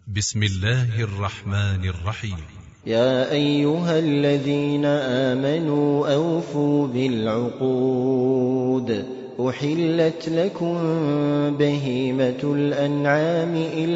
بسم الله الرحمن الرحيم. يا أيها الذين آمنوا أوفوا بالعقود، أحلت لكم بهيمة الأنعام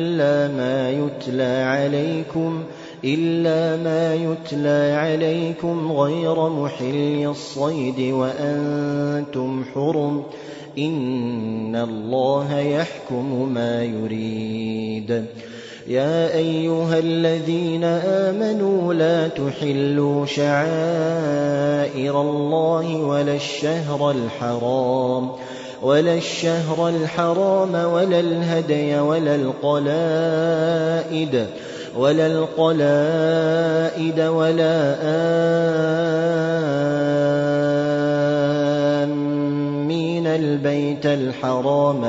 إلا ما يتلى عليكم غير محل الصيد وأنتم حرم، إن الله يحكم ما يريد. يا أيها الذين آمنوا لا تحلوا شعائر الله ولا الشهر الحرام ولا الهدي ولا القلائد ولا آمين البيت الحرام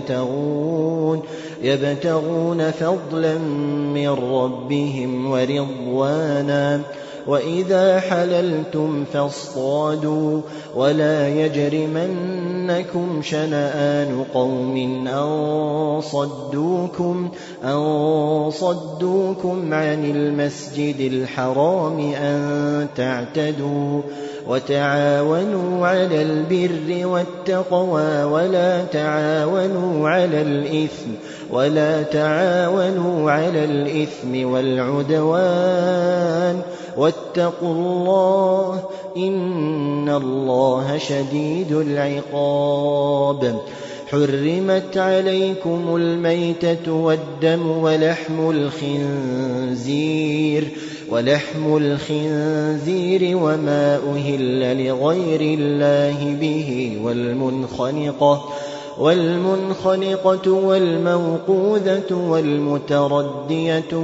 يبتغون فضلا من ربهم ورضوانا، وإذا حللتم فاصطادوا، ولا يجرمنكم شنآن قوم أن صدوكم عن المسجد الحرام أن تعتدوا، وتعاونوا على البر والتقوى ولا تعاونوا على الإثم والعدوان، واتقوا الله إن الله شديد العقاب. حرمت عليكم الميتة والدم ولحم الخنزير وما أهل لغير الله به، والمنخنقة والموقوذة والمتردية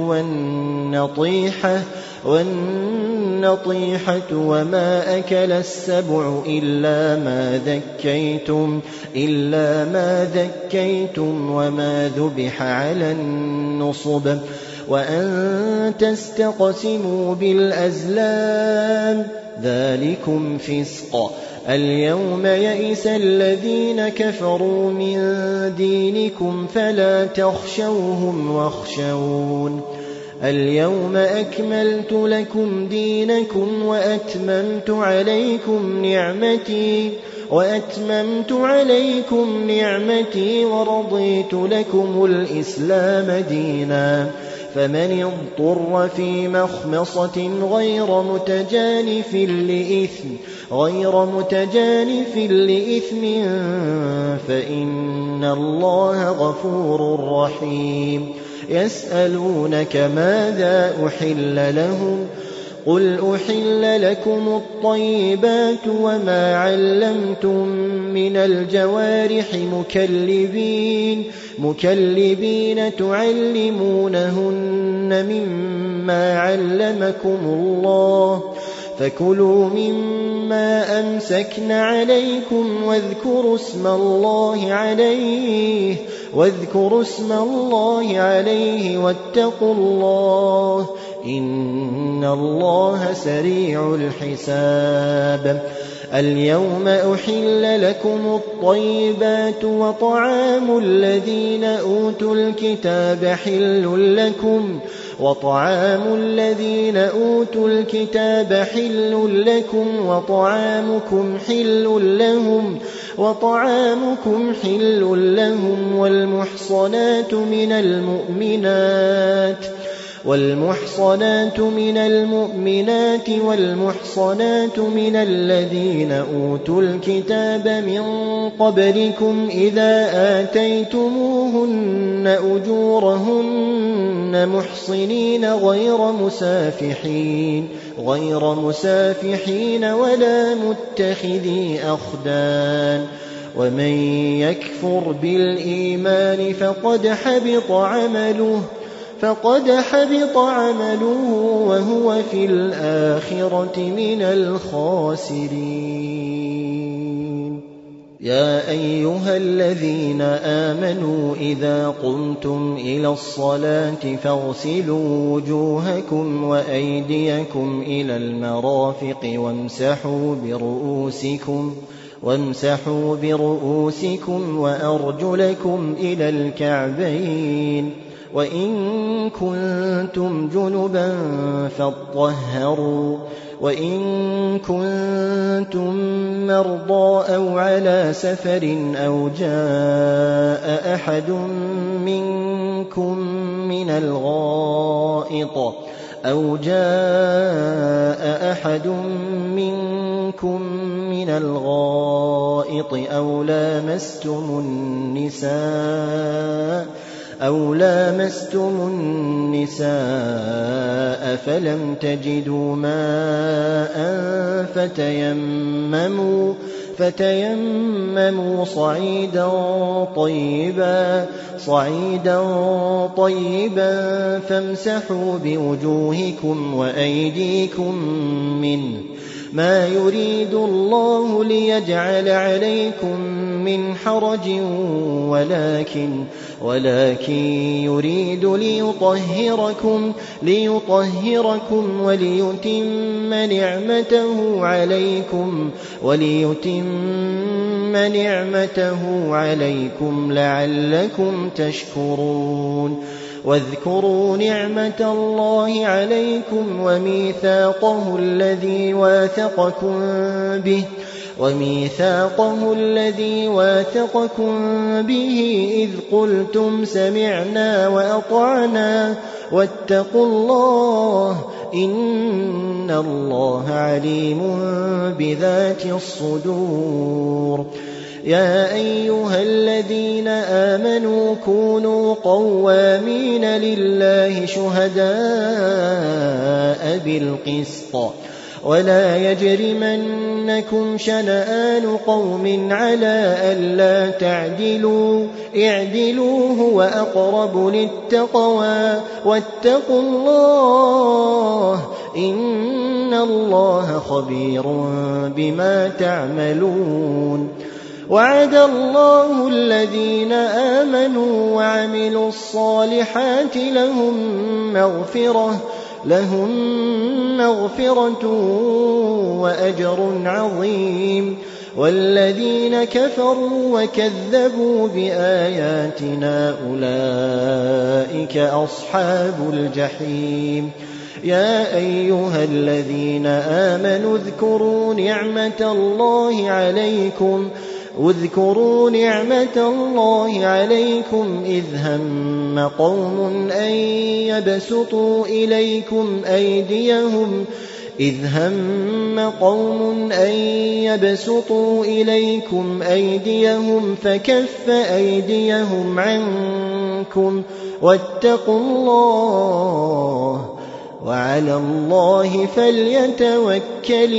والنطيحة وما أكل السبع إلا ما ذكيتم وما ذبح على النصب، وأن تستقسموا بالأزلام، ذلكم فسق. اليوم يئس الذين كفروا من دينكم فلا تخشوهم واخشون. اليوم أكملت لكم دينكم وأتممت عليكم نعمتي ورضيت لكم الإسلام دينا، فمن اضطر في مخمصة غير متجانف لإثم فإن الله غفور رحيم. يسألونك ماذا أحل لهم، قل أحل لكم الطيبات وما علمتم من الجوارح مكلبين تعلمونهن مما علمكم الله، فكلوا مما أمسكن عليكم واذكروا اسم الله عليه واتقوا الله إن الله سريع الحساب. اليوم أحل لكم الطيبات وطعام الذين أوتوا الكتاب حل لكم وطعامكم حل لهم، والمحصنات من المؤمنات والمحصنات من الذين أوتوا الكتاب من قبلكم إذا آتيتموهن أجورهن محصنين غير مسافحين ولا متخذي أخدان، ومن يكفر بالإيمان فقد حبط عمله وهو في الآخرة من الخاسرين. يا أيها الذين آمنوا إذا قمتم إلى الصلاة فاغسلوا وجوهكم وأيديكم إلى المرافق وامسحوا برؤوسكم وأرجلكم إلى الكعبين، وإن كنتم جنبا فاطهروا وإن كنتم مرضى أو على سفر أو جاء أحد منكم من الغائط أو لامستم النساء فلم تجدوا ماء فتيمموا صعيدا طيبا فامسحوا بوجوهكم وأيديكم منه ما يريد الله ليجعل عليكم من حرج ولكن يريد ليطهركم وليتم نعمته عليكم لعلكم تشكرون واذكروا نعمة الله عليكم وميثاقه الذي واثقكم به إذ قلتم سمعنا وأطعنا واتقوا الله إن الله عليم بذات الصدور. يا أيها الذين آمنوا كونوا قوامين لله شهداء بالقسط ولا يجرمنكم شنآن قوم على ألا تعدلوا اعدلوا هو أقرب للتقوى واتقوا الله إن الله خبير بما تعملون. وعد الله الذين آمنوا وعملوا الصالحات لهم مغفرة وأجر عظيم. والذين كفروا وكذبوا بآياتنا أولئك أصحاب الجحيم. يا أيها الذين آمنوا اذكروا نعمة الله عليكم إذ هم قوم أن يبسطوا إليكم أيديهم فكف أيديهم عنكم واتقوا الله وعلى الله فليتوكل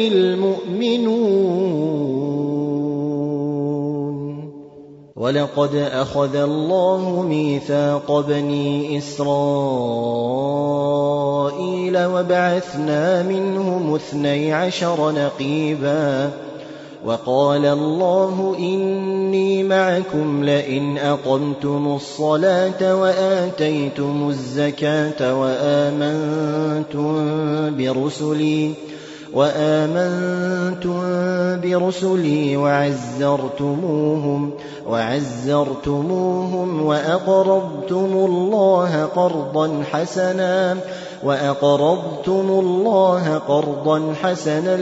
المؤمنون. ولقد أخذ الله ميثاق بني إسرائيل وبعثنا منهم 12 نقيبا وقال الله إني معكم لئن أقمتم الصلاة وآتيتم الزكاة وآمنتم برسلي وعزرتموهم وأقرضتم الله قرضا حسنا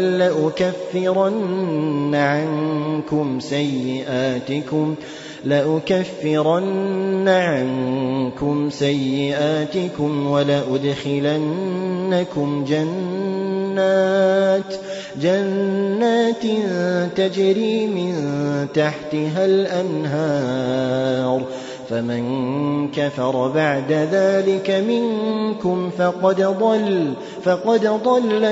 لأكفرن عنكم سيئاتكم ولأدخلنكم جنات تجري من تحتها الأنهار فمن كفر بعد ذلك منكم فقد ضل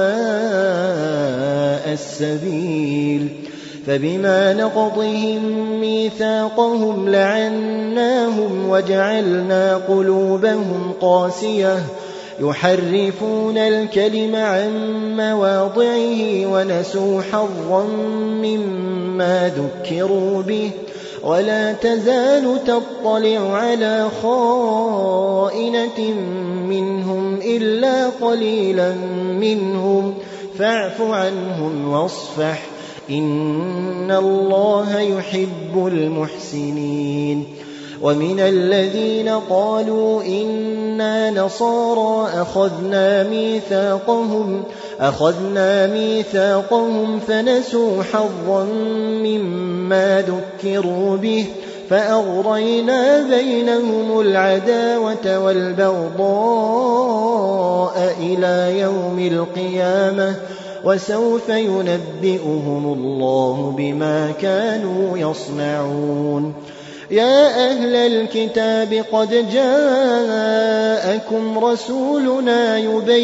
سواء السبيل. فبما نقضهم ميثاقهم لعناهم وجعلنا قلوبهم قاسية يحرفون الكلم عن مواضعه ونسوا حظا مما ذكروا به ولا تزال تطلع على خائنة منهم إلا قليلا منهم فاعف عنهم واصفح إن الله يحب المحسنين. ومن الذين قالوا إنا نصارى أخذنا ميثاقهم فنسوا حظا مما ذكروا به فأغرينا بينهم العداوة والبغضاء إلى يوم القيامة وسوف ينبئهم الله بما كانوا يصنعون. يا أهل الكتاب قد جاءكم رسولنا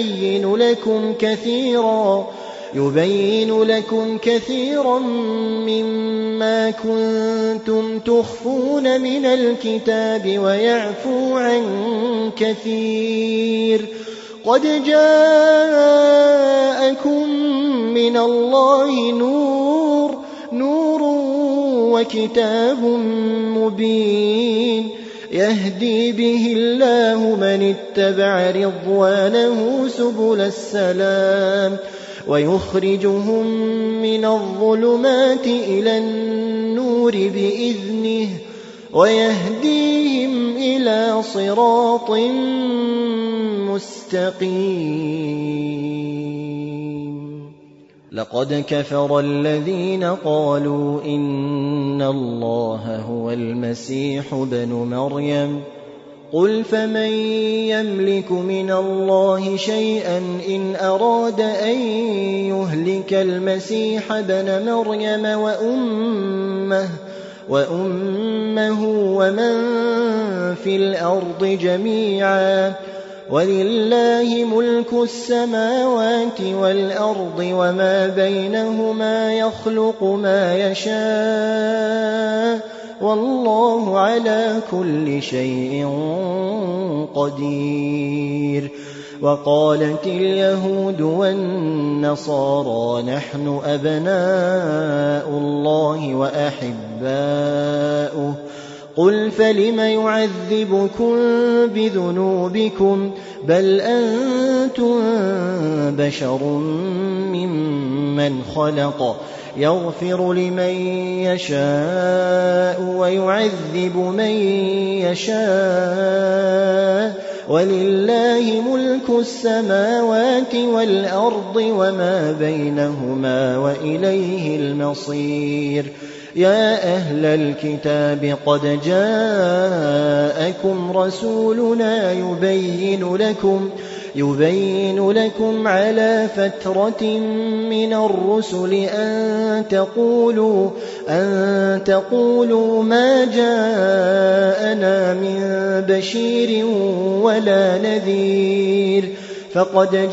يبين لكم كثيرا مما كنتم تخفون من الكتاب ويعفو عن كثير. قد جاءكم من الله نور وكتاب مبين يهدي به الله من اتبع رضوانه سبل السلام ويخرجهم من الظلمات إلى النور بإذنه ويهديهم إلى صراط مستقيم. لقد كفر الذين قالوا إن الله هو المسيح ابن مريم قل فمن يملك من الله شيئا إن أراد أن يهلك المسيح ابن مريم وأمه ومن في الأرض جميعا ولله ملك السماوات والأرض وما بينهما يخلق ما يشاء والله على كل شيء قدير. وقالت اليهود والنصارى نحن أبناء الله وأحباؤه قل فلم يعذبكم بذنوبكم بل أنتم بشر ممن خلق يغفر لمن يشاء ويعذب من يشاء ولله ملك السماوات والأرض وما بينهما وإليه المصير. يا أهل الكتاب قد جاءكم رسولنا يبين لكم على فترة من الرسل أن تقولوا ما جاءنا من بشير ولا نذير فقد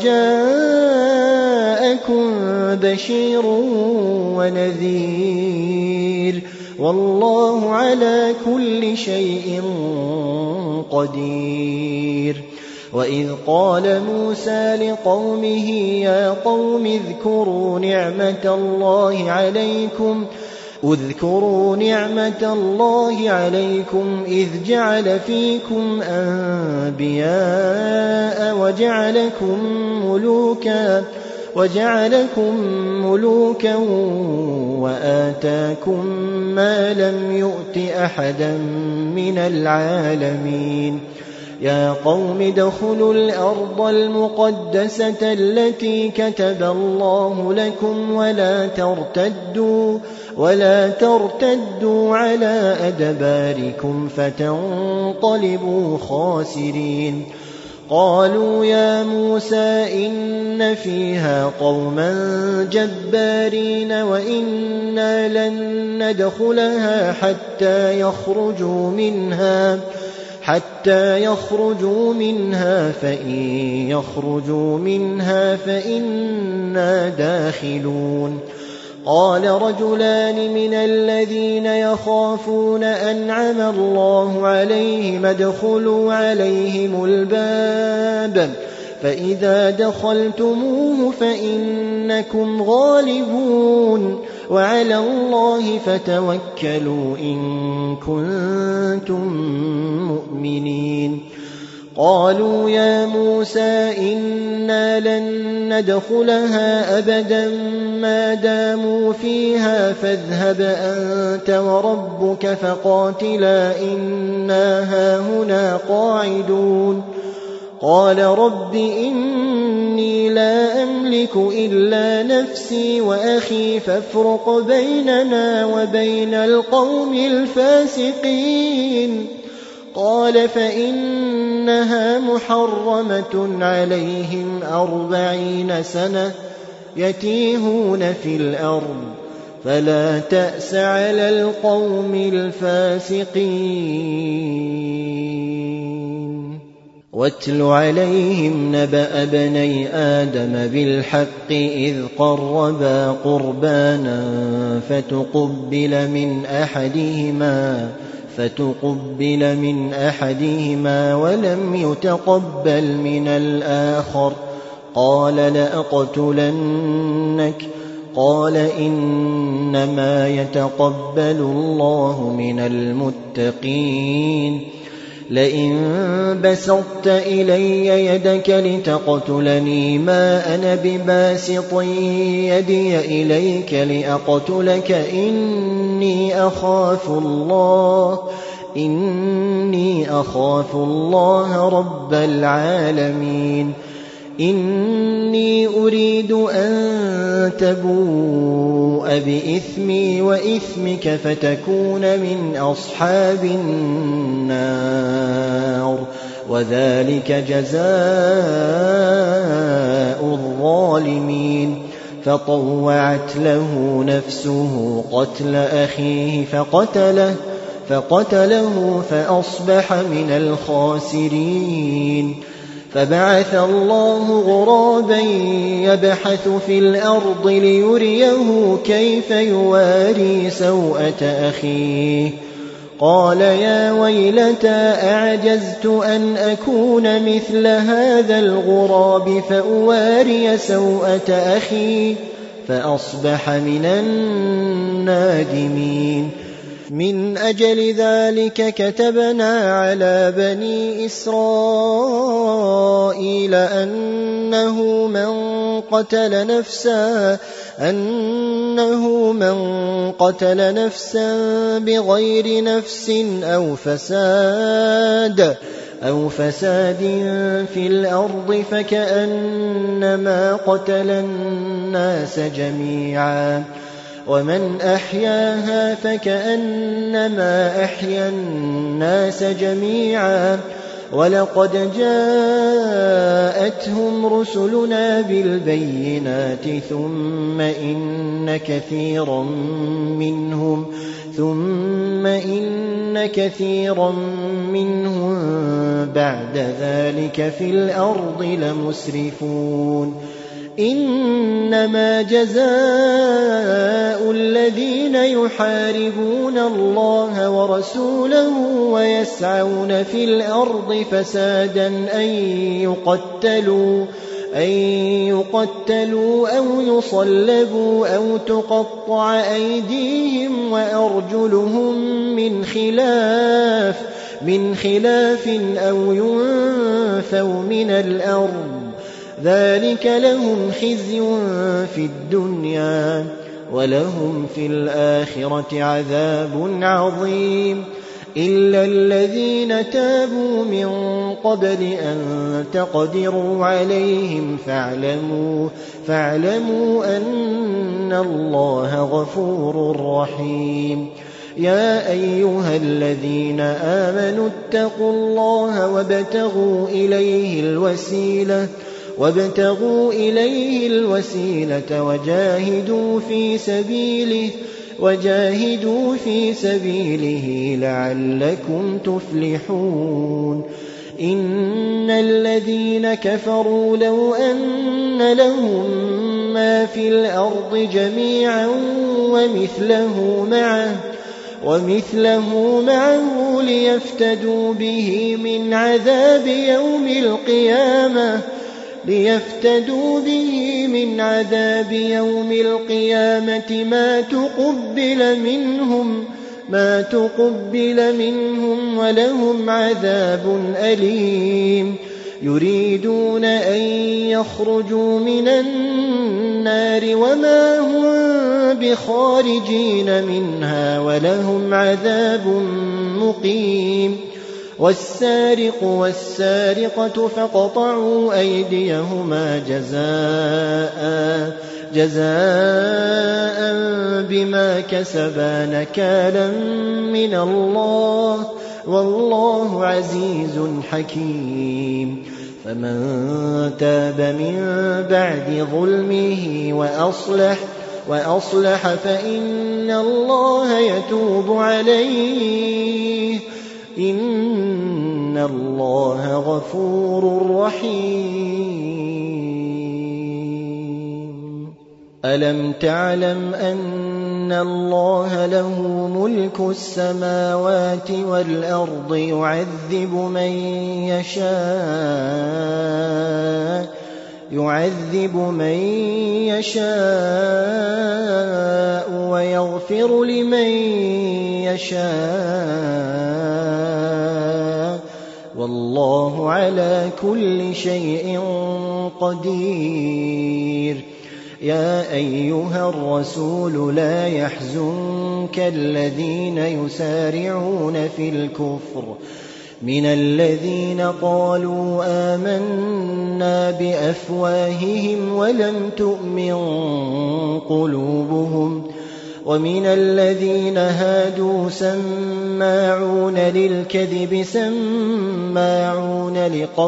جاءكم بشير ونذير والله على كل شيء قدير. وإذ قال موسى لقومه يا قوم اذكروا نعمة الله عليكم إذ جعل فيكم أنبياء وجعلكم ملوكا وآتاكم ما لم يؤت أحدا من العالمين. يا قوم ادخلوا الأرض المقدسة التي كتب الله لكم ولا ترتدوا على أدباركم فتنقلبوا خاسرين. قالوا يا موسى إن فيها قوما جبارين وإنا لن ندخلها حتى يخرجوا منها فإن يخرجوا منها فإنا داخلون. قال رجلان من الذين يخافون أنعم الله عليهم ادخلوا عليهم الباب فإذا دخلتموه فإنكم غالبون وعلى الله فتوكلوا إن كنتم مؤمنين. قالوا يا موسى إنا لن ندخلها أبدا ما داموا فيها فاذهب أنت وربك فقاتلا إنا هاهنا قاعدون قال رب إني لا أملك إلا نفسي وأخي فافرق بيننا وبين القوم الفاسقين قال فإنها محرمة عليهم 40 سنة يتيهون في الأرض فلا تأس على القوم الفاسقين واتل عليهم نبأ بني آدم بالحق إذ قربا قربانا فتقبل من أحدهما ولم يتقبل من الآخر قال لأقتلنك قال إنما يتقبل الله من المتقين لئن بسطت إلي يدك لتقتلني ما أنا بباسط يدي إليك لأقتلك إني أخاف الله رب العالمين إني أريد أن تبوء بإثمي وإثمك فتكون من أصحاب النار وذلك جزاء الظالمين فطوعت له نفسه قتل أخيه فقتله فأصبح من الخاسرين فبعث الله غرابا يبحث في الأرض ليريه كيف يواري سوءة أخيه قال يا ويلتى أعجزت أن أكون مثل هذا الغراب فأواري سوءة أخي فأصبح من النادمين من أجل ذلك كتبنا على بني إسرائيل أنه من قتل نفسا بغير نفس أو فساد في الأرض فكأنما قتل الناس جميعا ومن أحياها فكأنما أحيا الناس جميعا ولقد جاءتهم رسلنا بالبينات ثم إن كثيرا منهم بعد ذلك في الأرض لمسرفون إنما جزاء الذين يحاربون الله ورسوله ويسعون في الأرض فسادا أن يقتلوا أو يصلبوا أو تقطع أيديهم وأرجلهم من خلاف أو ينفوا من الأرض ذلك لهم خزي في الدنيا ولهم في الآخرة عذاب عظيم إلا الذين تابوا من قبل أن تقدروا عليهم فاعلموا أن الله غفور رحيم يا أيها الذين آمنوا اتقوا الله وابتغوا إليه الوسيلة وجاهدوا في سبيله لعلكم تفلحون إن الذين كفروا لو أن لهم ما في الأرض جميعا ومثله معه ليفتدوا به من عذاب يوم القيامة ما تقبل ما تقبل منهم ولهم عذاب أليم يريدون أن يخرجوا من النار وما هم بخارجين منها ولهم عذاب مقيم والسارق والسارقة فاقطعوا أيديهما جزاء بما كسبا نكالا من الله والله عزيز حكيم فمن تاب من بعد ظلمه وأصلح فإن الله يتوب عليه إن الله غفور رحيم ألم تعلم أن الله له ملك السماوات والأرض يعذب من يشاء ويغفر لمن يشاء والله على كل شيء قدير يا أيها الرسول لا يحزنك الذين يسارعون في الكفر من الذين قالوا آمنا بأفواههم ولم تؤمن قلوبهم ومن الذين هادوا سماعون للكذب سماعون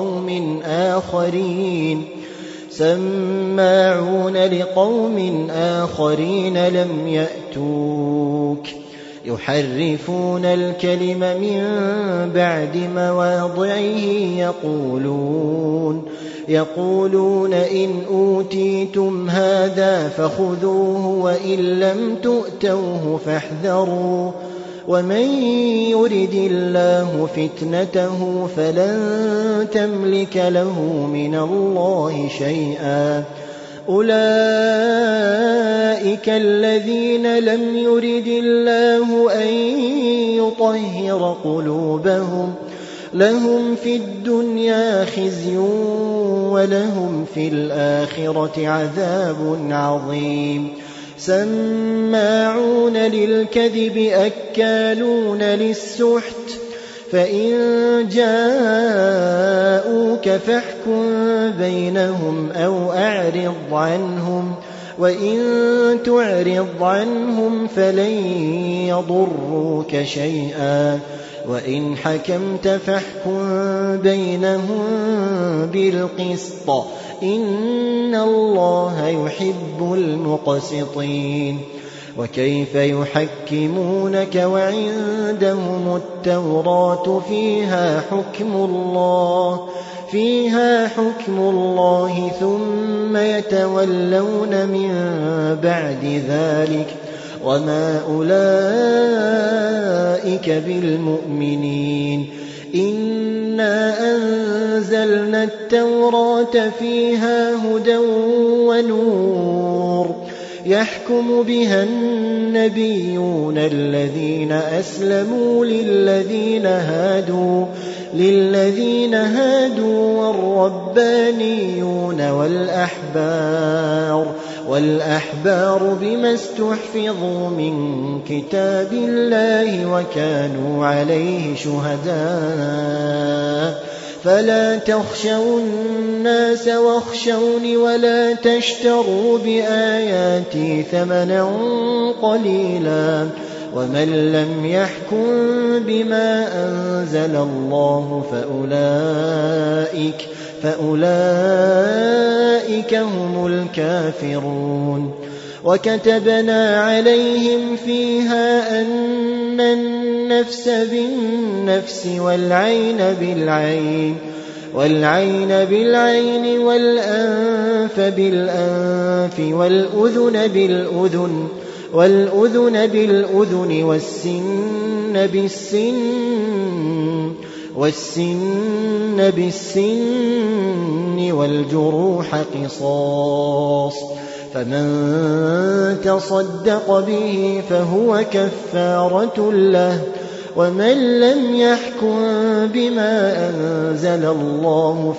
لقوم آخرين لم يأتوك يحرفون الكلم من بعد مواضعه يقولون إن أوتيتم هذا فخذوه وإن لم تؤتوه فاحذروا ومن يرد الله فتنته فلن تملك له من الله شيئا أولئك الذين لم يرد الله أن يطهر قلوبهم لهم في الدنيا خزي ولهم في الآخرة عذاب عظيم سماعون للكذب أكالون للسحت فإن جاءوك فاحكم بينهم أو أعرض عنهم وإن تعرض عنهم فلن يضروك شيئا وإن حكمت فاحكم بينهم بالقسط إن الله يحب المقسطين وكيف يحكمونك وعندهم التوراة فيها حكم الله ثم يتولون من بعد ذلك وما أولئك بالمؤمنين إنا أنزلنا التوراة فيها هدى ونور يحكم بها النبيون الذين أسلموا للذين هادوا والربانيون والأحبار بما استحفظوا من كتاب الله وكانوا عليه شهداء فلا تخشوا الناس واخشوني ولا تشتروا بآياتي ثمنا قليلا ومن لم يحكم بما أنزل الله فأولئك هم الكافرون وكتبنا عليهم فيها أن النفس بالنفس والعين بالعين والأنف بالأنف والأذن بالأذن والسن بالسن والجروح قصاص فمن تصدق به فهو كفارة له ومن لم يحكم بما أنزل الله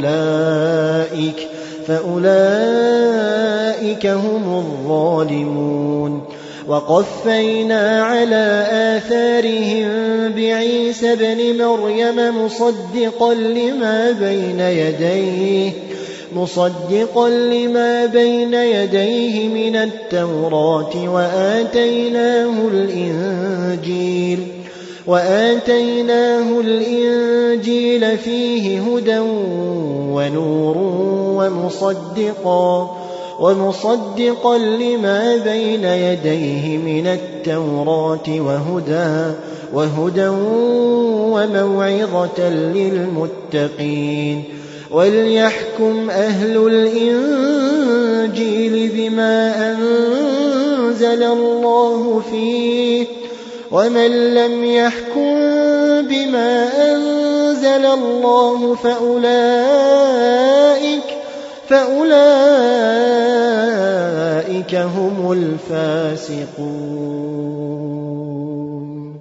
فأولئك هم الظالمون وقفينا على آثارهم بعيسى ابن مريم مصدقا لما بين يديه من التوراة وآتيناه الإنجيل فيه هدى ونور ومصدقا لما بين يديه من التوراة وهدى وموعظة للمتقين وليحكم أهل الإنجيل بما أنزل الله فيه ومن لم يحكم بما أنزل الله فأولئك هم الفاسقون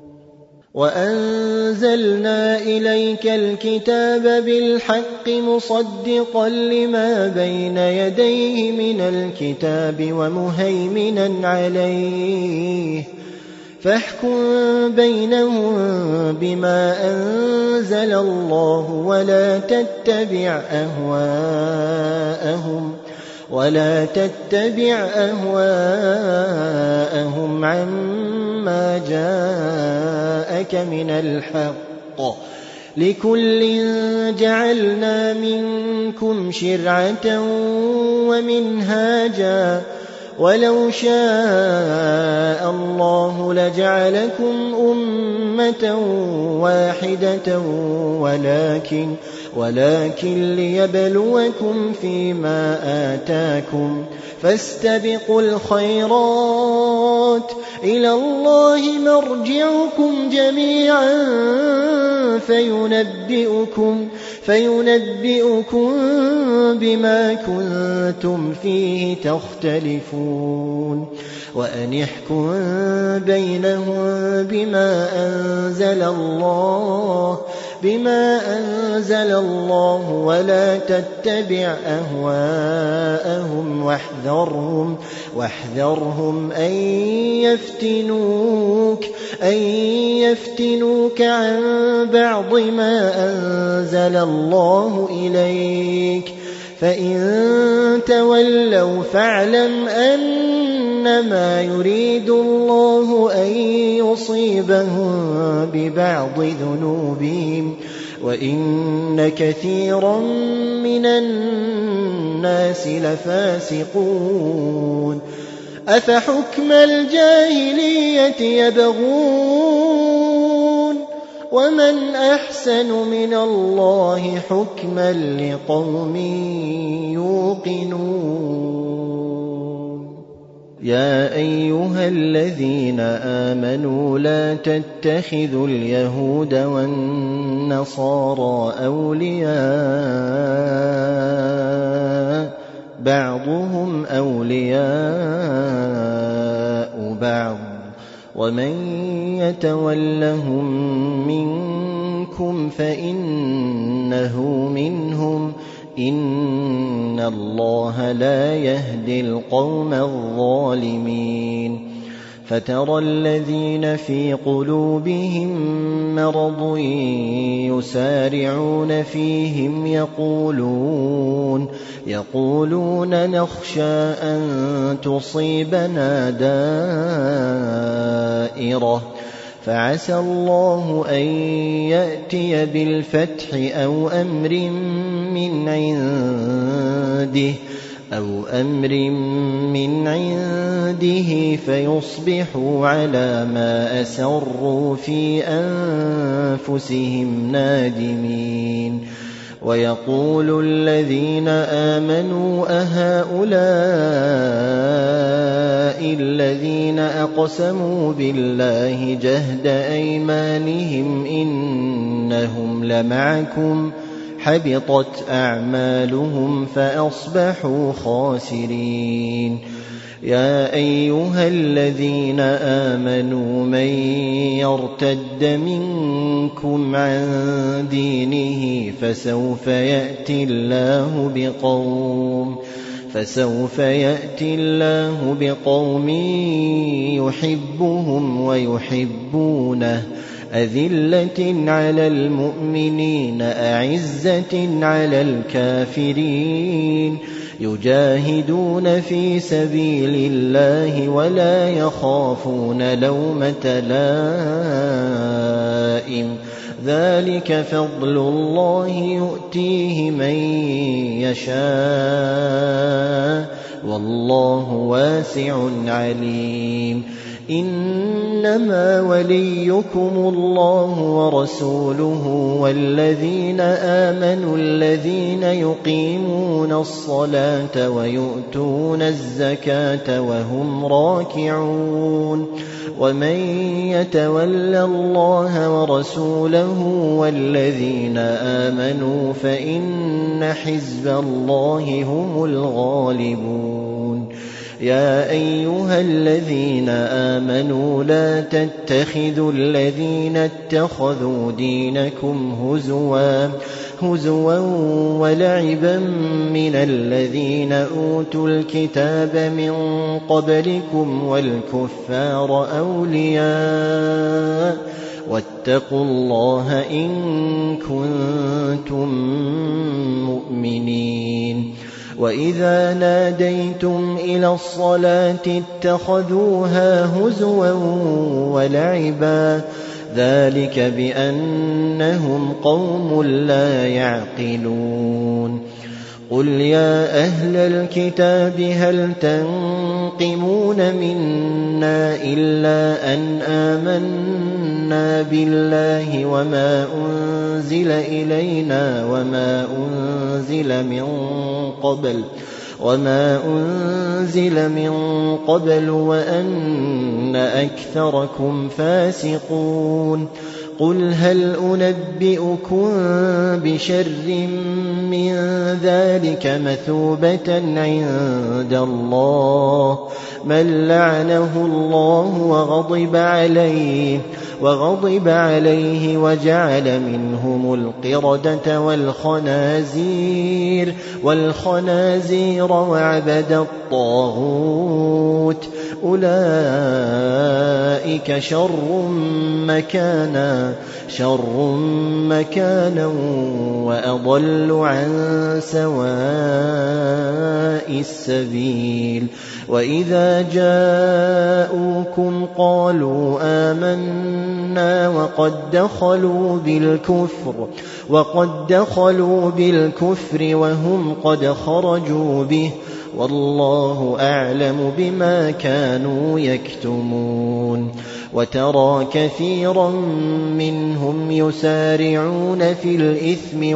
وأنزلنا إليك الكتاب بالحق مصدقا لما بين يديه من الكتاب ومهيمنا عليه فاحكم بينهم بما أنزل الله ولا تتبع أهواءهم عما جاءك من الحق لكل جعلنا منكم شرعة ومنهاجا ولو شاء الله لجعلكم أمة واحدة ولكن ليبلوكم فيما آتاكم فاستبقوا الخيرات إلى الله مرجعكم جميعا فينبئكم بما كنتم فيه تختلفون وأن يحكم بينهم بما أنزل الله ولا تتبع أهواءهم واحذرهم أن يفتنوك عن بعض ما أنزل الله إليك فإن تولوا فاعلم أنما يريد الله أن يصيبهم ببعض ذنوبهم وإن كثيرا من الناس لفاسقون أفحكم الجاهلية يبغون ومن أحسن من الله حكما لقوم يوقنون يا أيها الذين آمنوا لا تتخذوا اليهود والنصارى أولياء بعضهم أولياء بعض ومن يتولهم منكم فإنه منهم إن الله لا يهدي القوم الظالمين فترى الذين في قلوبهم مرض يسارعون فيهم يقولون نخشى أن تصيبنا دائرة فعسى الله أن يأتي بالفتح أو أمر من عنده فيصبحوا على ما أسروا في أنفسهم نادمين ويقول الذين آمنوا أهؤلاء الذين أقسموا بالله جهد أيمانهم إنهم لمعكم حبطت أعمالهم فأصبحوا خاسرين. يا أيها الذين آمنوا من يرتد منكم عن دينه فسوف يأتي الله بقوم يحبهم ويحبونه أذلة على المؤمنين أعزة على الكافرين يجاهدون في سبيل الله ولا يخافون لومة لائم ذلك فضل الله يؤتيه من يشاء والله واسع عليم. إنما وليكم الله ورسوله والذين آمنوا الذين يقيمون الصلاة ويؤتون الزكاة وهم راكعون ومن يتول الله ورسوله والذين آمنوا فإن حزب الله هم الغالبون. يا أيها الذين آمنوا لا تتخذوا الذين اتخذوا دينكم هزوا ولعبا من الذين أوتوا الكتاب من قبلكم والكفار أولياء واتقوا الله إن كنتم مؤمنين. وإذا ناديتم إلى الصلاة اتخذوها هزوا ولعبا ذلك بأنهم قوم لا يعقلون. قل يا أهل الكتاب هل تنقمون منا إلا أن آمنا بالله وما أنزل إلينا وما أنزل من قبل وأن أكثركم فاسقون. قل هل أنبئكم بشر من ذلك مثوبة عند الله من لعنه الله وغضب عليه وجعل منهم القردة والخنازير وعبد الطاغوت أولئك شر مكانا وأضل عن سواء السبيل. وإذا جاءوكم قالوا آمنا وقد دخلوا بالكفر وهم قد خرجوا به والله أعلم بما كانوا يكتمون. وترى كثيرا منهم يسارعون في الإثم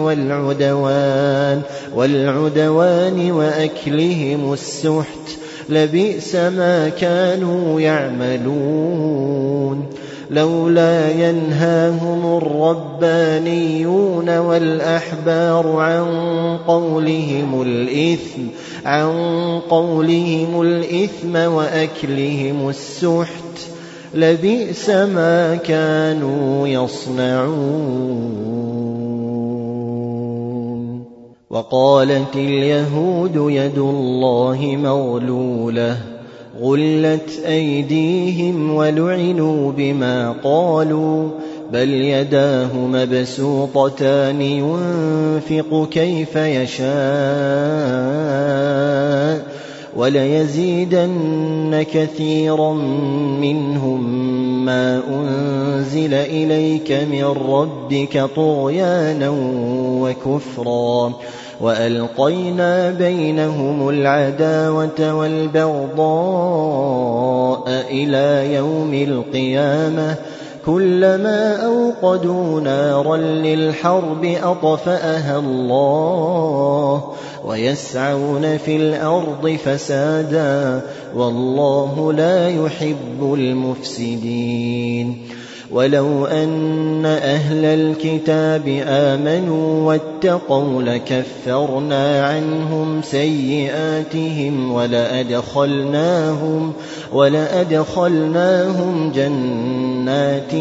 والعدوان وأكلهم السحت لبئس ما كانوا يعملون. لولا ينهاهم الربانيون والأحبار عن قولهم الإثم وأكلهم السحت لبئس ما كانوا يصنعون. وقالت اليهود يد الله مغلولة غلت أيديهم ولعنوا بما قالوا بل يداه مبسوطتان ينفق كيف يشاء وليزيدن كثيرا منهم ما أنزل إليك من ربك طغيانا وكفرا وألقينا بينهم العداوة والبغضاء إلى يوم القيامة كلما أوقدوا نارا للحرب أطفأها الله ويسعون في الأرض فسادا والله لا يحب المفسدين. ولو أن أهل الكتاب آمنوا واتقوا لكفرنا عنهم سيئاتهم ولأدخلناهم جنات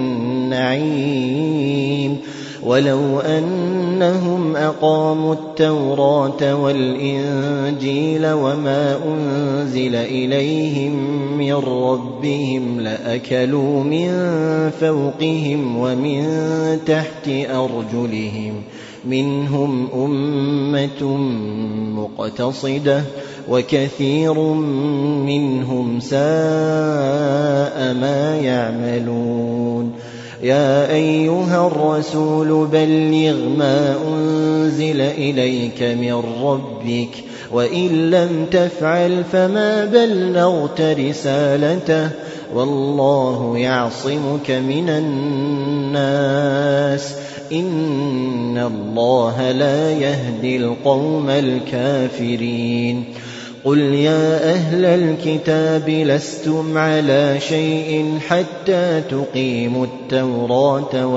النعيم ولو أنهم أقاموا التوراة والإنجيل وما أنزل إليهم من ربهم لأكلوا من فوقهم ومن تحت أرجلهم منهم أمة مقتصدة وكثير منهم ساء ما يعملون يا أيها الرسول بلغ ما أنزل إليك من ربك وإن لم تفعل فما بلغت رسالته والله يعصمك من الناس إن الله لا يهدي القوم الكافرين قل يا أهل الكتاب لستم على شيء حتى تقيموا التوراة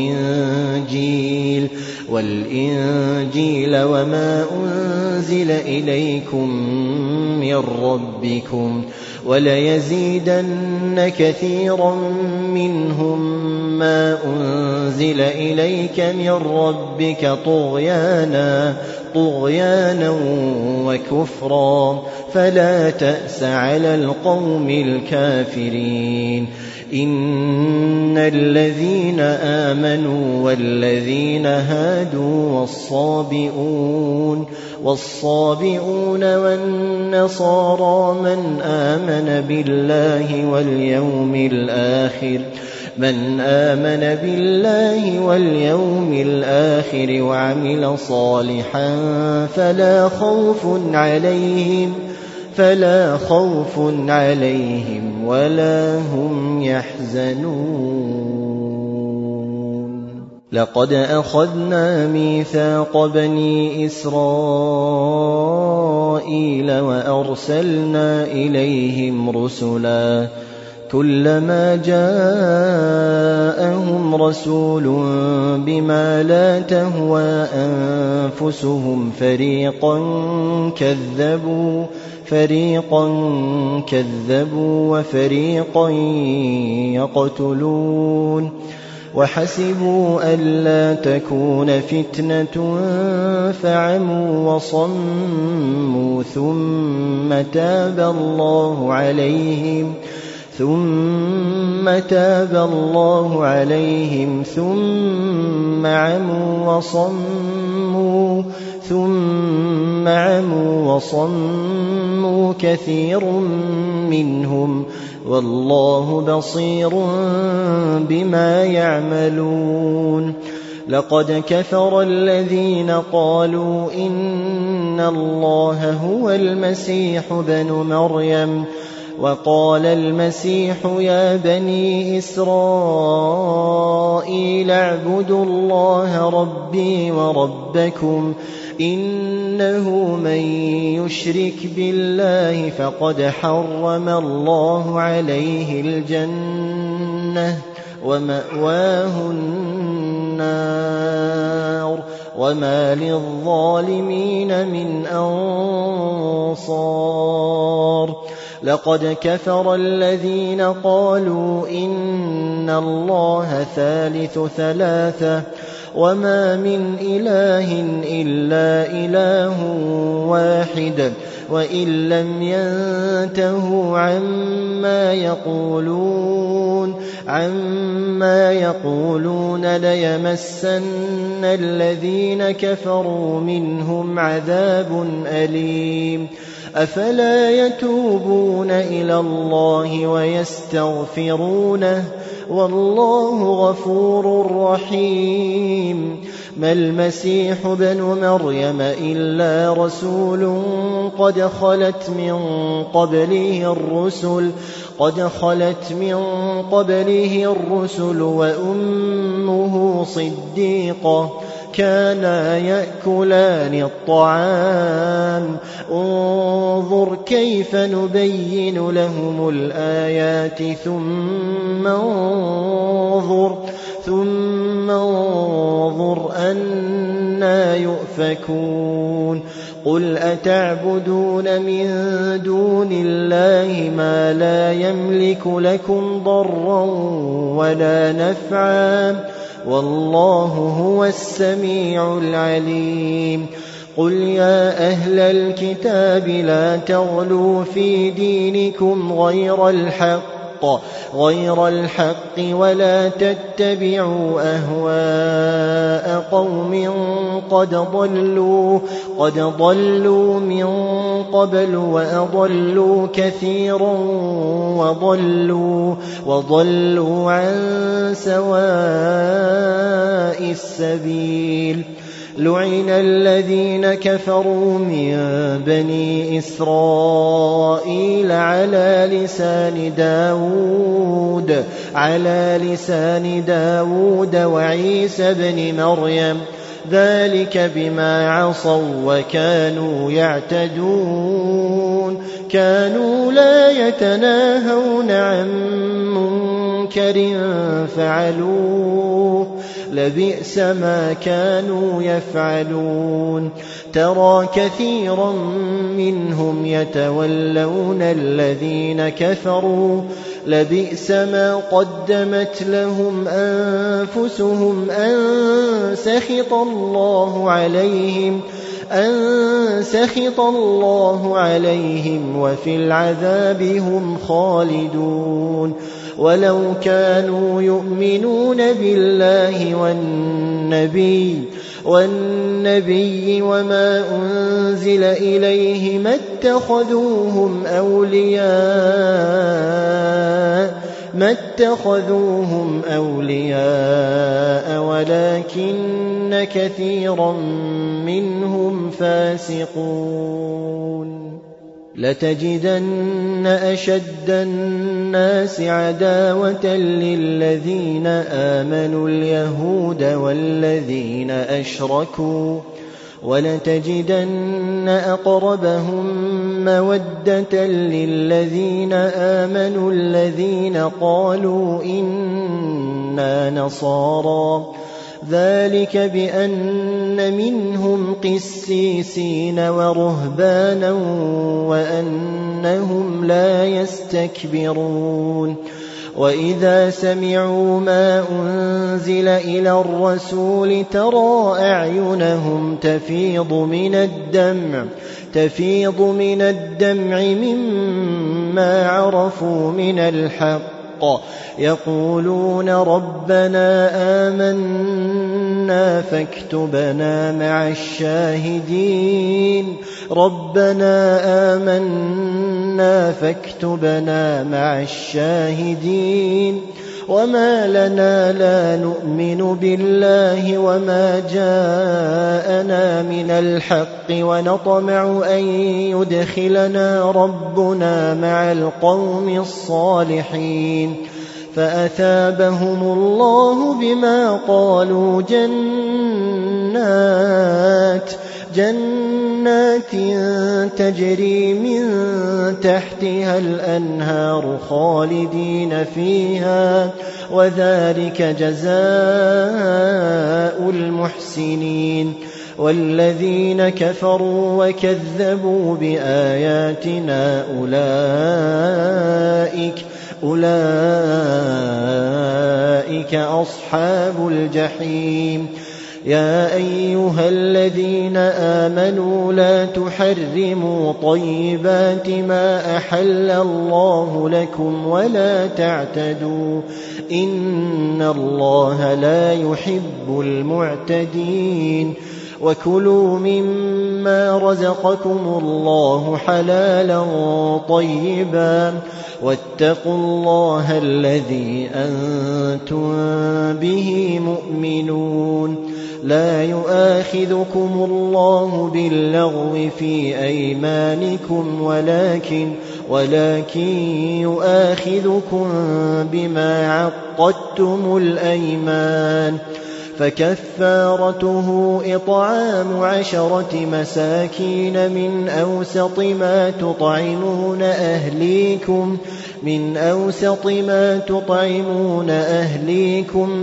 والإنجيل وما أنزل إليكم من ربكم وليزيدن كثيرا منهم ما أنزل إليك من ربك طغيانا وكفرا فلا تأس على القوم الكافرين إن الذين آمنوا والذين هادوا والصابئون والنصارى من آمن بالله واليوم الآخر وعمل صالحا فلا خوف عليهم ولا هم يحزنون لقد أخذنا ميثاق بني إسرائيل وأرسلنا إليهم رسلا كلما جاءهم رسول بما لا تهوى أنفسهم فريقا كذبوا وفريقا يقتلون وحسبوا ألا تكون فتنة فعموا وصموا ثم تاب الله عليهم ثم عموا وصموا كثير منهم والله بصير بما يعملون لقد كفر الذين قالوا إن الله هو المسيح ابن مريم وقال المسيح يا بني إسرائيل اعبدوا الله ربي وربكم إنه من يشرك بالله فقد حرم الله عليه الجنة ومأواه النار وما للظالمين من أنصار لقد كفر الذين قالوا إن الله ثالث ثلاثة وما من إله إلا إله واحد وإن لم ينتهوا عما يقولون ليمسن الذين كفروا منهم عذاب أليم أفلا يتوبون إلى الله ويستغفرونه والله غفور رحيم ما المسيح ابن مريم إلا رسول قد خلت من قبله الرسل وأمه صديقة كانا يأكلان الطعام انظر كيف نبين لهم الآيات ثم انظر أنى يؤفكون قل أتعبدون من دون الله ما لا يملك لكم ضرا ولا نفعا والله هو السميع العليم قل يا أهل الكتاب لا تغلوا في دينكم غير الحق ولا تتبعوا أهواء قوم قد ضلوا من قبل وأضلوا كثيرا وضلوا عن سواء السبيل لعن الذين كفروا من بني إسرائيل على لسان داود وعيسى بن مريم ذلك بما عصوا وكانوا يعتدون كانوا لا يتناهون عن منكر فعلوه لبئس ما كانوا يفعلون ترى كثيرا منهم يتولون الذين كفروا لبئس ما قدمت لهم أنفسهم أن سخط الله عليهم وفي العذاب هم خالدون ولو كانوا يؤمنون بالله والنبي وما أنزل إليه ما اتخذوهم أولياء ولكن كثيرا منهم فاسقون لتجدن أشد الناس عداوة للذين آمنوا اليهود والذين أشركوا ولتجدن أقربهم مودة للذين آمنوا الذين قالوا إنا نصارى ذلك بأن منهم قسيسين ورهبانا وأنهم لا يستكبرون وإذا سمعوا ما أنزل إلى الرسول ترى أعينهم تفيض من الدمع مما عرفوا من الحق يقولون ربنا آمنا فاكتبنا مع الشاهدين وما لنا لا نؤمن بالله وما جاءنا من الحق ونطمع أن يدخلنا ربنا مع القوم الصالحين فأثابهم الله بما قالوا جنات تجري من تحتها الأنهار خالدين فيها وذلك جزاء المحسنين والذين كفروا وكذبوا بآياتنا أولئك أصحاب الجحيم يا أيها الذين آمنوا لا تحرموا طيبات ما أحل الله لكم ولا تعتدوا إن الله لا يحب المعتدين وكلوا مما رزقكم الله حلالا طيبا واتقوا الله الذي أنتم به مؤمنون لا يؤاخذكم الله باللغو في أيمانكم ولكن يؤاخذكم بما عقدتم الأيمان فكفارته إطعام 10 مساكين من أوسط ما تطعمون أهليكم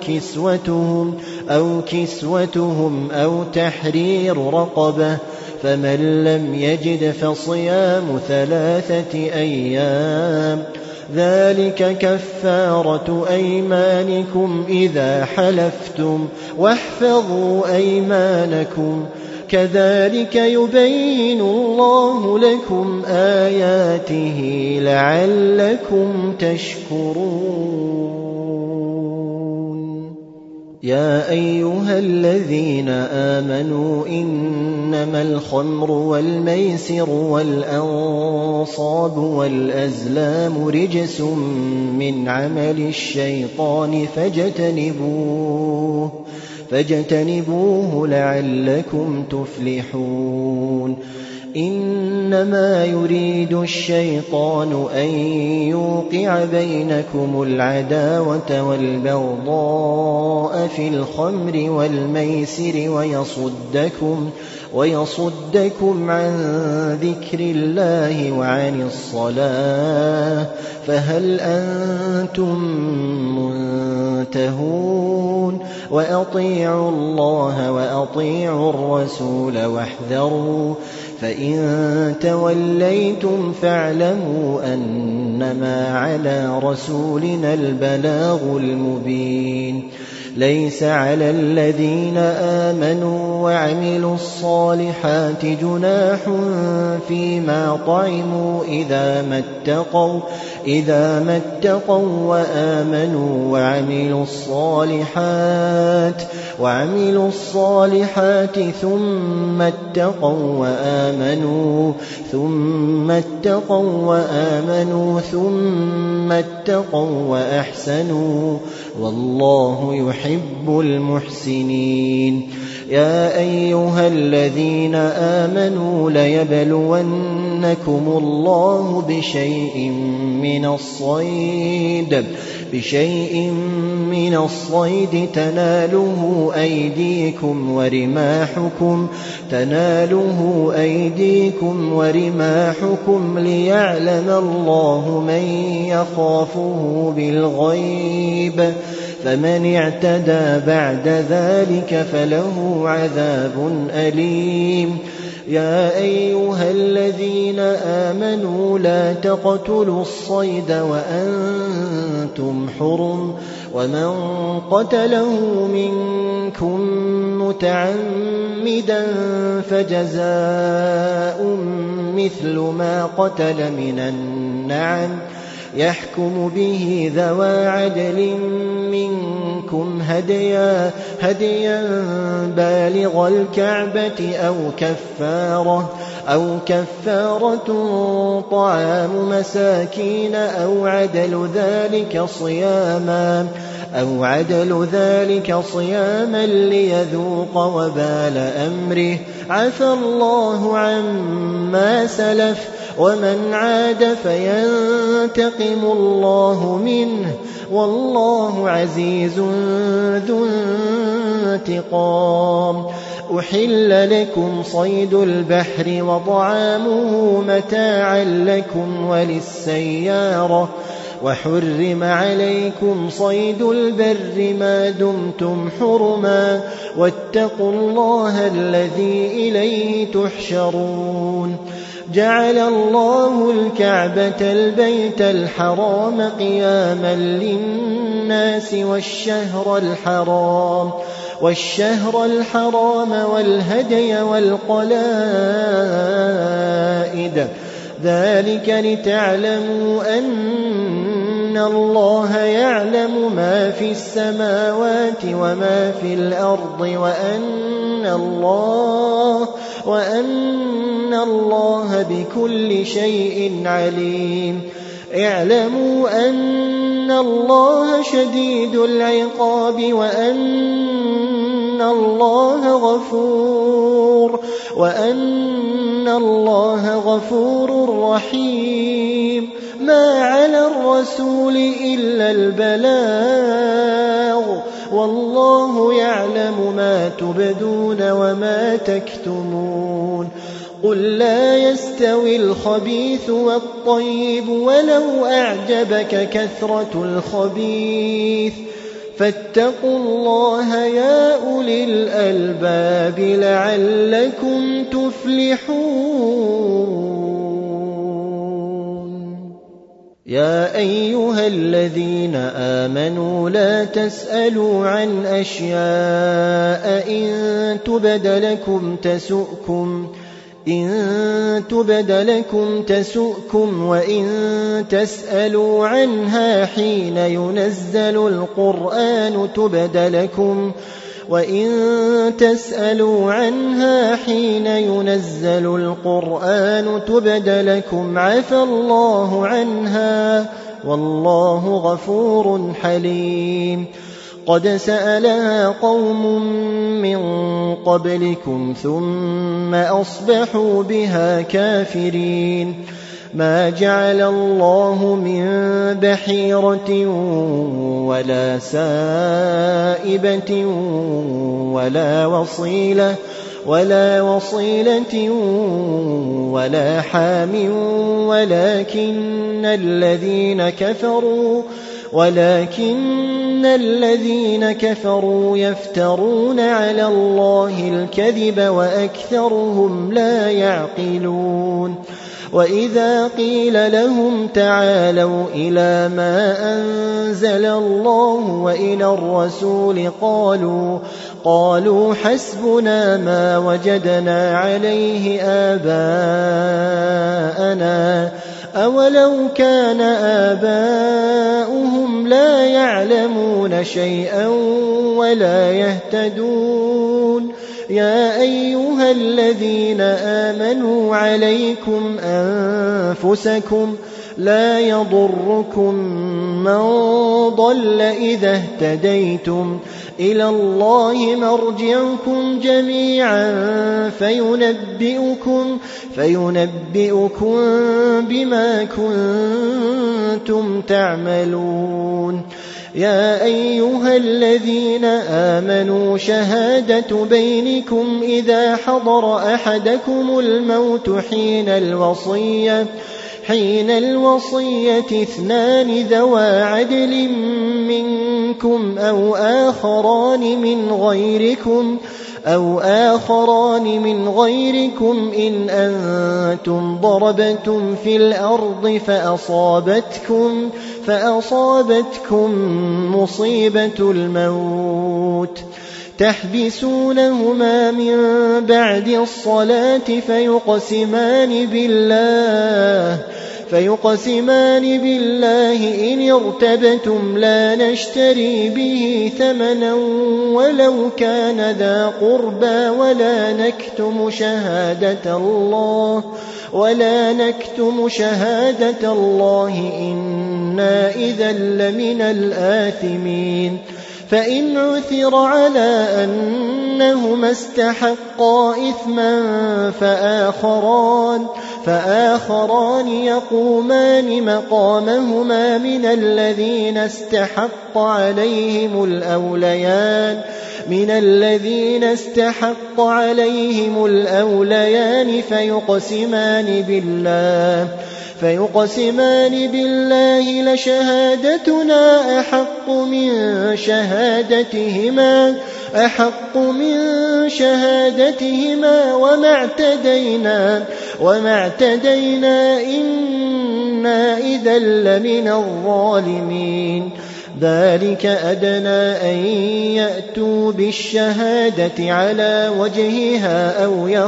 أو كسوتهم أو تحرير رقبة، فمن لم يجد فصيام 3 أيام، ذلك كفارة أيمانكم إذا حلفتم، واحفظوا أيمانكم، كذلك يبين الله لكم آياته لعلكم تشكرون. يا أيها الذين آمنوا إنما الخمر والميسر والأنصاب والأزلام رجس من عمل الشيطان فاجتنبوه لعلكم تفلحون. إنما يريد الشيطان أن يوقع بينكم العداوة والبغضاء في الخمر والميسر ويصدكم عن ذكر الله وعن الصلاة، فهل أنتم منتهون؟ وأطيعوا الله وأطيعوا الرسول واحذروا، فإن توليتم فاعلموا أنما على رسولنا البلاغ المبين. ليس على الذين آمنوا وعملوا الصالحات جناح فيما طعموا إذا ما اتقوا وآمنوا وعملوا الصالحات ثم اتقوا وأحسنوا، والله يحب المحسنين. يا أيها الذين آمنوا ليبلونكم الله بشيء من الصيد تناله أيديكم ورماحكم ليعلم الله من يخافه بالغيب، فمن اعتدى بعد ذلك فله عذاب أليم. يا أيها الذين آمنوا لا تقتلوا الصيد وأنتم حرم، ومن قتله منكم متعمدا فجزاء مثل ما قتل من النعم، يحكم به ذوى عدل منكم هديا بالغ الكعبة أو كفارة طعام مساكين أو عدل ذلك صياما ليذوق وبال أمره، عفى الله عما سلف، ومن عاد فينتقم الله منه، والله عزيز ذو انتقام. أحل لكم صيد البحر وطعامه متاعا لكم وللسيارة، وحرم عليكم صيد البر ما دمتم حرما، واتقوا الله الذي إليه تحشرون. جعل الله الكعبة البيت الحرام قياما للناس والشهر الحرام والهدي والقلائد، ذلك لتعلموا أن الله يعلم ما في السماوات وما في الأرض، وأن الله بكل شيء عليم. اعلموا أن الله شديد العقاب، وأن الله غفور رحيم. ما على الرسول إلا البلاغ، والله يعلم ما تبدون وما تكتمون قل لا يستوي الخبيث والطيب ولو أعجبك كثرة الخبيث فاتقوا الله يا أولي الألباب لعلكم تفلحون يا أيها الذين آمنوا لا تسألوا عن أشياء إن تبد لكم تسؤكم وإن تسألوا عنها حين ينزل القرآن تبد لكم عفى الله عنها والله غفور حليم قد سألها قوم من قبلكم ثم أصبحوا بها كافرين ما جعل الله من بحيرة ولا سائبة ولا وصيلة ولا حام ولكن الذين كفروا يفترون على الله الكذب وأكثرهم لا يعقلون وإذا قيل لهم تعالوا إلى ما أنزل الله وإلى الرسول قالوا حسبنا ما وجدنا عليه آباءنا أولو كان آباؤهم لا يعلمون شيئا ولا يهتدون يا أيها الذين آمنوا عليكم أنفسكم لا يضركم من ضل إذا اهتديتم إلى الله مرجعكم جميعا فينبئكم بما كنتم تعملون يا أيها الذين آمنوا شهادة بينكم إذا حضر أحدكم الموت حين الوصية 2 ذوى عدل منكم أو آخران من غيركم إن أنتم ضربتم في الأرض فأصابتكم مصيبة الموت تحبسونهما من بعد الصلاة فيقسمان بالله إن ارتبتم لا نشتري به ثمنا ولو كان ذا قربى ولا نكتم شهادة الله إنا إذا لمن الآثمين فإن عثر على أنهما استحقا إثما فآخران يقومان مقامهما من الذين استحق عليهم الأوليان فيقسمان بالله لشهادتنا أحق من شهادتهما وما اعتدينا إنا إذا لمن الظالمين ذلك أدنى أن يأتوا بالشهادة على وجهها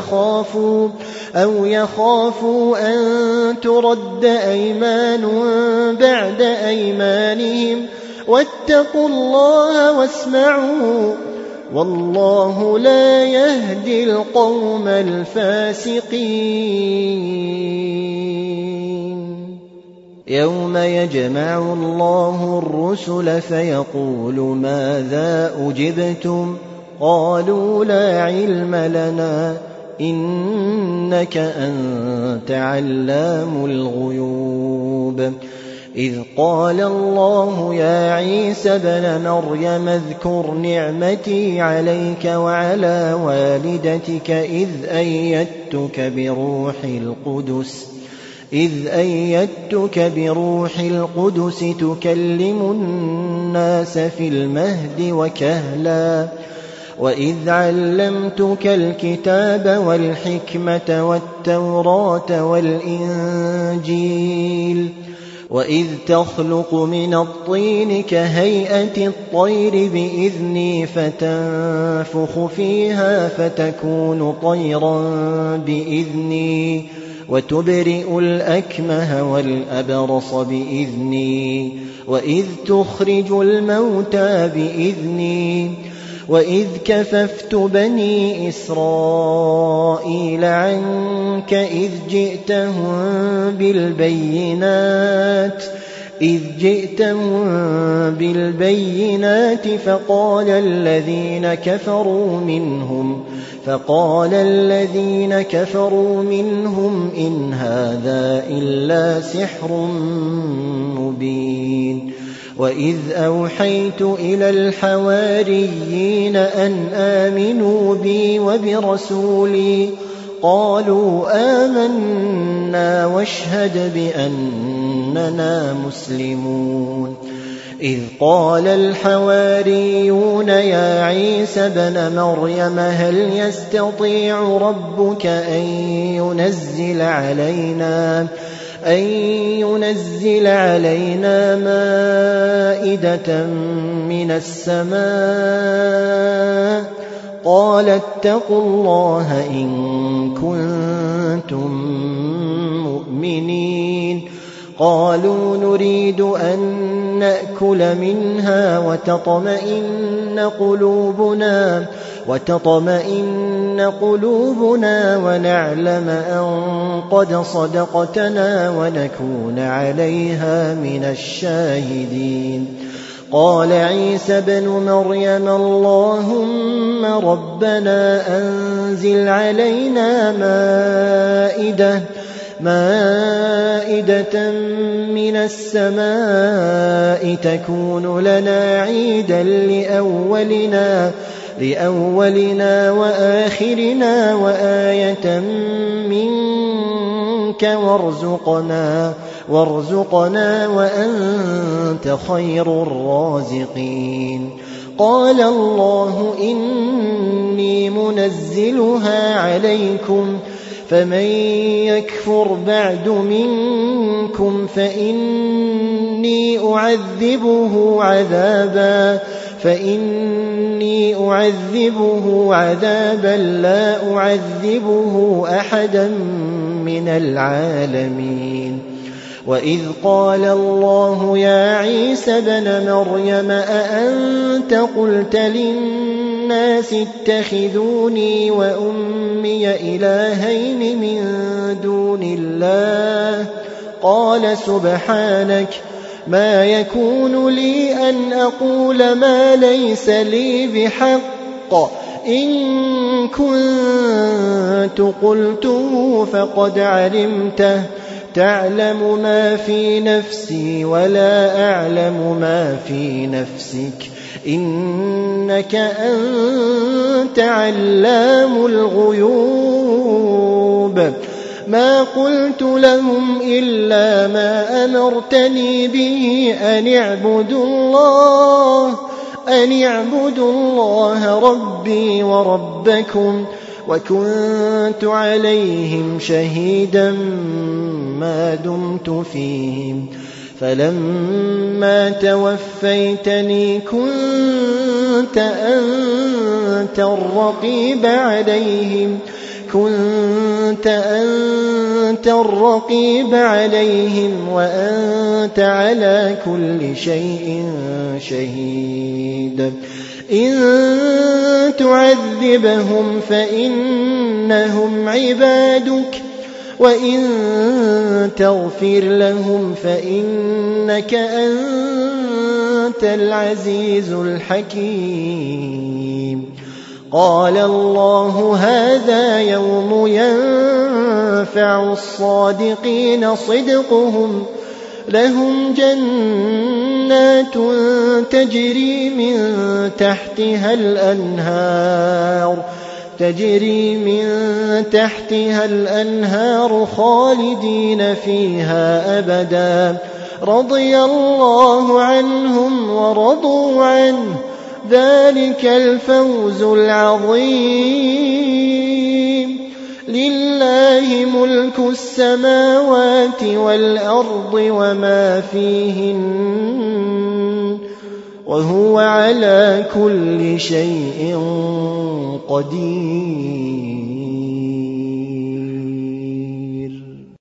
أو يخافوا أن ترد أيمان بعد أيمانهم واتقوا الله واسمعوا والله لا يهدي القوم الفاسقين يوم يجمع الله الرسل فيقول ماذا أجبتم قالوا لا علم لنا إنك أنت علام الغيوب إذ قال الله يا عيسى ابن مريم اذكر نعمتي عليك وعلى والدتك إذ أيدتك بروح القدس تكلم الناس في المهد وكهلا وإذ علمتك الكتاب والحكمة والتوراة والإنجيل وإذ تخلق من الطين كهيئة الطير بإذني فتنفخ فيها فتكون طيرا بإذني وتبرئ الأكمه والأبرص بإذني وإذ تخرج الموتى بإذني وإذ كففت بني إسرائيل عنك إذ جئتهم بالبينات فقال الذين كفروا منهم إن هذا إلا سحر مبين وإذ أوحيت إلى الحواريين أن آمنوا بي وبرسولي قالوا آمنا واشهد بأننا مسلمون إذ قال الحواريون يا عيسى ابن مريم هل يستطيع ربك أن ينزل علينا مائدة من السماء قال اتقوا الله إن كنتم مؤمنين قالوا نريد أن نأكل منها وتطمئن قلوبنا ونعلم أن قد صدقتنا ونكون عليها من الشاهدين قال عيسى ابن مريم اللهم ربنا أنزل علينا مائدة من السماء تكون لنا عيدا لأولنا وآخرنا وآية منك وارزقنا وأنت خير الرازقين قال الله إني منزلها عليكم فمن يكفر بعد منكم فإني أعذبه عذابا لا أعذبه أحدا من العالمين وإذ قال الله يا عيسى ابن مريم أأنت قلت للناس اتخذوني وأمي إلهين من دون الله قال سبحانك ما يكون لي أن أقول ما ليس لي بحق إن كنت قلته فقد علمته تعلم ما في نفسي ولا أعلم ما في نفسك إنك أنت علام الغيوب ما قلت لهم إلا ما أمرتني به أن اعبدوا الله ربي وربكم وكنت عليهم شهيدا ما دمت فيهم فلما توفيتني كنت أنت الرقيب عليهم وأنت على كل شيء شهيد إن تعذبهم فإنهم عبادك وإن تغفر لهم فإنك أنت العزيز الحكيم قال الله هذا يوم ينفع الصادقين صدقهم لهم جنات تجري من تحتها الأنهار خالدين فيها أبدا رضي الله عنهم ورضوا عنه ذلك الفوز العظيم لله ملك السماوات والأرض وما فيهن وهو على كل شيء قدير